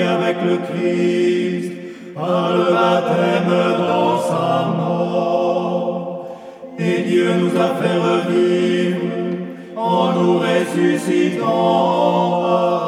avec le Christ par le baptême dans sa mort. Et Dieu nous a fait revivre en nous ressuscitant